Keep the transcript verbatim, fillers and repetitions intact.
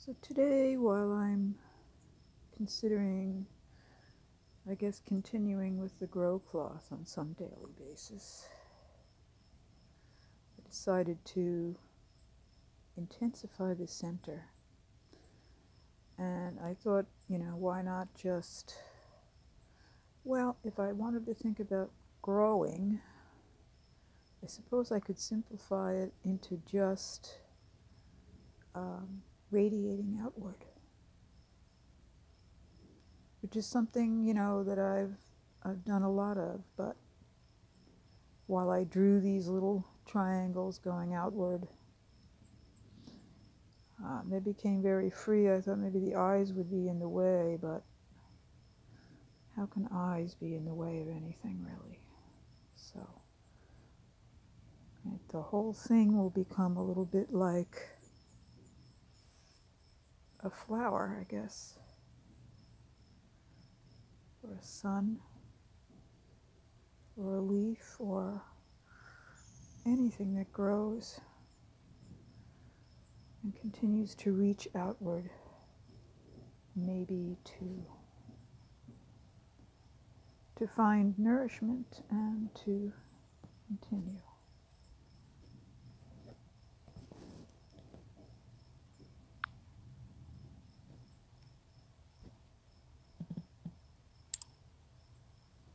So today, while I'm considering, I guess, continuing with the grow cloth on some daily basis, I decided to intensify the center. And I thought, you know, why not just, well, if I wanted to think about growing, I suppose I could simplify it into just um, radiating outward, which is something, you know, that I've I've done a lot of. But while I drew these little triangles going outward, uh, they became very free. I thought maybe the eyes would be in the way, but how can eyes be in the way of anything, really? So right, the whole thing will become a little bit like a flower, I guess, or a sun, or a leaf, or anything that grows and continues to reach outward, maybe to to find nourishment and to continue.